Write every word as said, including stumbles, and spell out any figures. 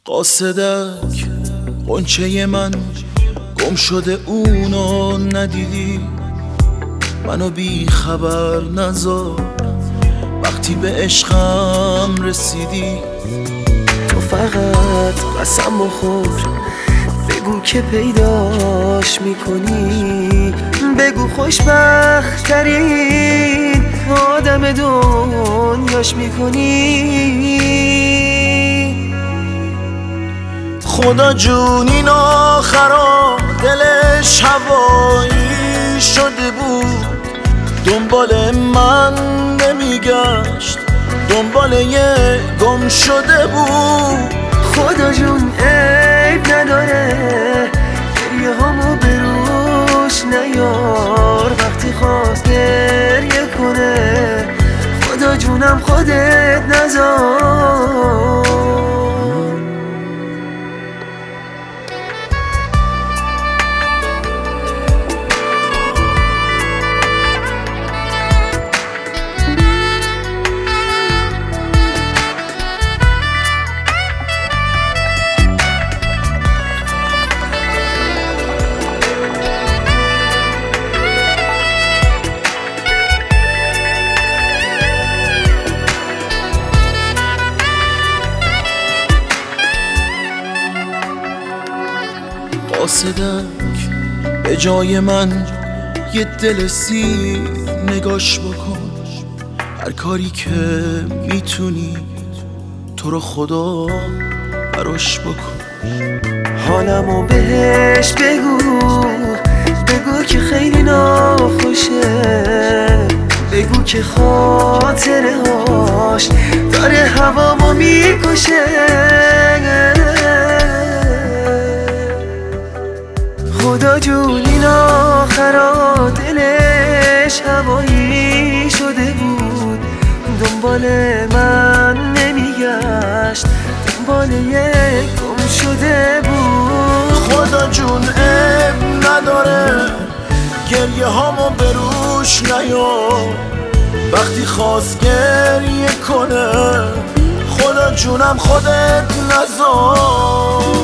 قاصدک غنچه من گم شده اونو ندیدی، منو بی خبر نذار وقتی به عشقم رسیدی. تو فقط قسم بخور، بگو که پیداش میکنی، بگو خوشبخت ترین آدم دنیاش میکنی. خدا جون این آخرا دلش هوایی شده بود، دنبال من نمیگشت، دنبال یه گم شده بود. خدا جون عیب نداره، گریه هامو بروش نیار وقتی خواست گریه کنه. خدا جونم خودت نذار. قاصدک به جای من یه دل سی نگاش بکن، هر کاری که میتونی تو رو خدا براش بکن. حالمو بهش بگو، بگو که خیلی ناخوشه، بگو که خاطره هاش داره هوامو میکشه. خدا جون این آخرا دلش هوایی شده بود، دنبال من نمیگشت، دنبال یک گم شده بود. خدا جون عیب نداره، گریه هامو بروش نیار وقتی خواست گریه کنه. خدا جونم خودت نذار.